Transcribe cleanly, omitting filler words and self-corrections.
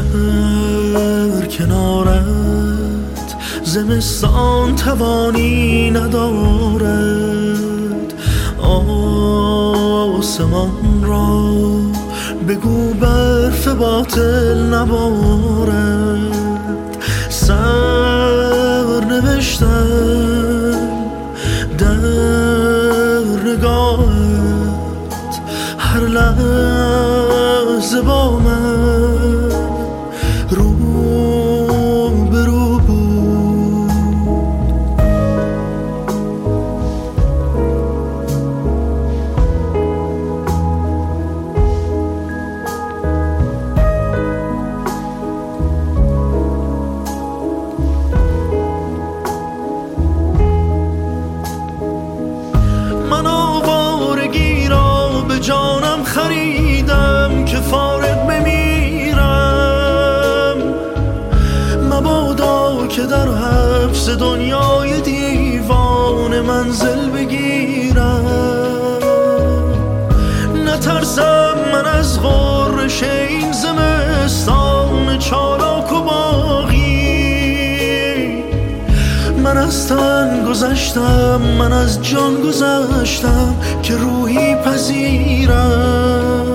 در کنارت زمستان توانی ندارد. آسمان را بگو برف باطل نبارد. سر نوشتم در نگاهت، هر لحظه با من رو به رو بود. من آوارگی را به جانم خریدم که فارغ بمیرم. مبادا که در حبس دنیای دیوان منزل بگیرم. نترسم من از غرش این زمستان چالاک و باغی. من از تن گذشتم، من از جان گذشتم که روحی پذیرم.